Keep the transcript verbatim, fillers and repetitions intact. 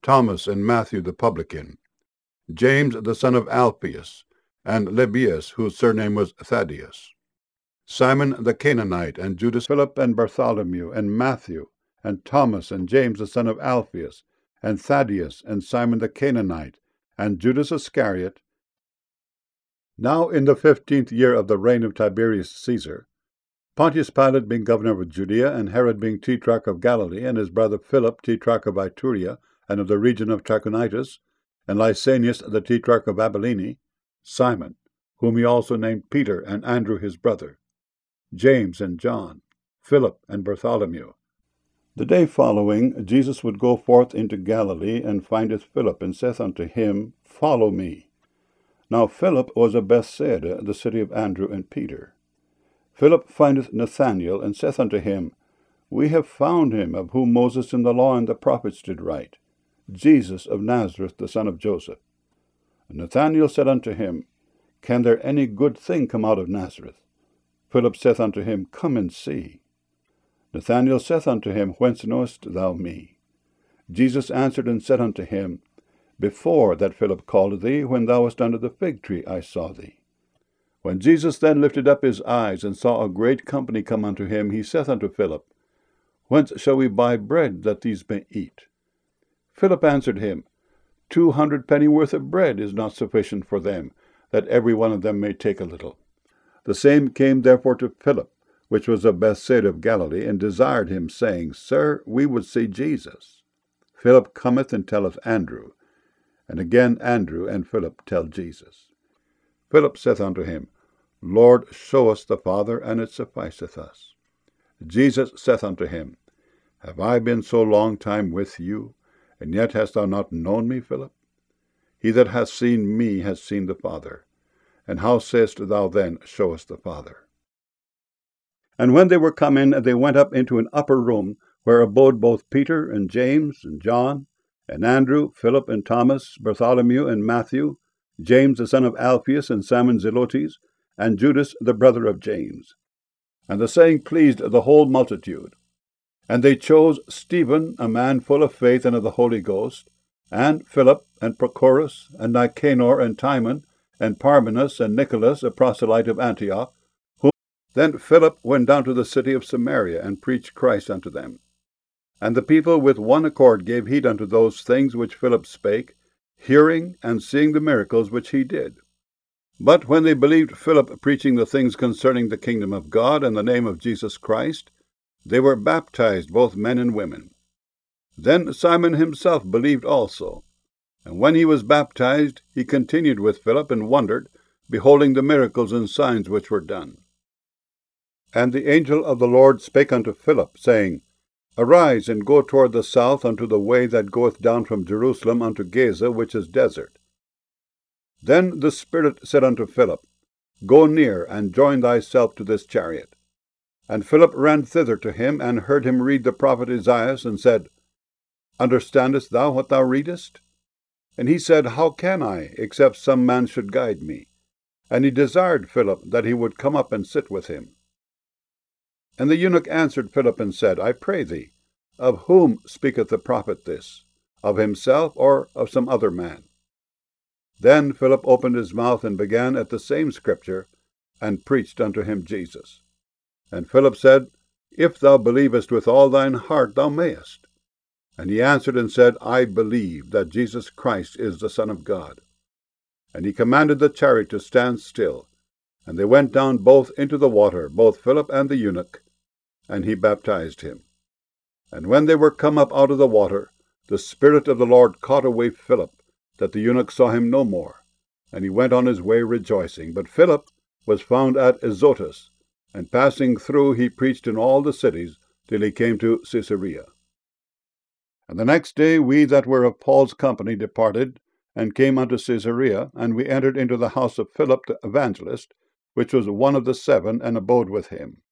Thomas and Matthew the publican, James the son of Alphaeus, and Lebbaeus, whose surname was Thaddeus, Simon the Canaanite, and Judas, Philip and Bartholomew, and Matthew, and Thomas, and James the son of Alphaeus, and Thaddeus, and Simon the Canaanite, and Judas Iscariot. Now in the fifteenth year of the reign of Tiberius Caesar, Pontius Pilate being governor of Judea, and Herod being tetrarch of Galilee, and his brother Philip tetrarch of Iturea, and of the region of Trachonitis, and Lysanias the tetrarch of Abilene, Simon, whom he also named Peter, and Andrew his brother, James and John, Philip and Bartholomew. The day following, Jesus would go forth into Galilee, and findeth Philip, and saith unto him, Follow me. Now Philip was of Bethsaida, the city of Andrew and Peter. Philip findeth Nathanael, and saith unto him, We have found him, of whom Moses in the law and the prophets did write, Jesus of Nazareth, the son of Joseph. And Nathanael said unto him, Can there any good thing come out of Nazareth? Philip saith unto him, Come and see. Nathanael saith unto him, Whence knowest thou me? Jesus answered and said unto him, Before that Philip called thee, when thou wast under the fig tree, I saw thee. When Jesus then lifted up his eyes, and saw a great company come unto him, he saith unto Philip, Whence shall we buy bread, that these may eat? Philip answered him, Two hundred pennyworth of bread is not sufficient for them, that every one of them may take a little. The same came therefore to Philip, which was of Bethsaida of Galilee, and desired him, saying, Sir, we would see Jesus. Philip cometh and telleth Andrew, and again Andrew and Philip tell Jesus. Philip saith unto him, Lord, show us the Father, and it sufficeth us. Jesus saith unto him, Have I been so long time with you, and yet hast thou not known me, Philip? He that hath seen me has seen the Father. And how sayest thou then, Show us the Father? And when they were come in, they went up into an upper room, where abode both Peter and James and John, and Andrew, Philip and Thomas, Bartholomew and Matthew, James the son of Alphaeus, and Simon Zelotes, and Judas the brother of James. And the saying pleased the whole multitude. And they chose Stephen, a man full of faith and of the Holy Ghost, and Philip, and Prochorus, and Nicanor, and Timon, and Parmenas, and Nicholas, a proselyte of Antioch. Whom then Philip went down to the city of Samaria, and preached Christ unto them. And the people with one accord gave heed unto those things which Philip spake, hearing and seeing the miracles which he did. But when they believed Philip preaching the things concerning the kingdom of God and the name of Jesus Christ, they were baptized, both men and women. Then Simon himself believed also. And when he was baptized, he continued with Philip, and wondered, beholding the miracles and signs which were done. And the angel of the Lord spake unto Philip, saying, Arise, and go toward the south unto the way that goeth down from Jerusalem unto Gaza, which is desert. Then the Spirit said unto Philip, Go near, and join thyself to this chariot. And Philip ran thither to him, and heard him read the prophet Isaiah, and said, Understandest thou what thou readest? And he said, How can I, except some man should guide me? And he desired Philip that he would come up and sit with him. And the eunuch answered Philip and said, I pray thee, of whom speaketh the prophet this? Of himself, or of some other man? Then Philip opened his mouth, and began at the same scripture, and preached unto him Jesus. And Philip said, If thou believest with all thine heart, thou mayest. And he answered and said, I believe that Jesus Christ is the Son of God. And he commanded the chariot to stand still. And they went down both into the water, both Philip and the eunuch, and he baptized him. And when they were come up out of the water, the Spirit of the Lord caught away Philip, that the eunuch saw him no more. And he went on his way rejoicing. But Philip was found at Azotus, and passing through he preached in all the cities, till he came to Caesarea. And the next day we that were of Paul's company departed, and came unto Caesarea, and we entered into the house of Philip the evangelist, which was one of the seven, and abode with him.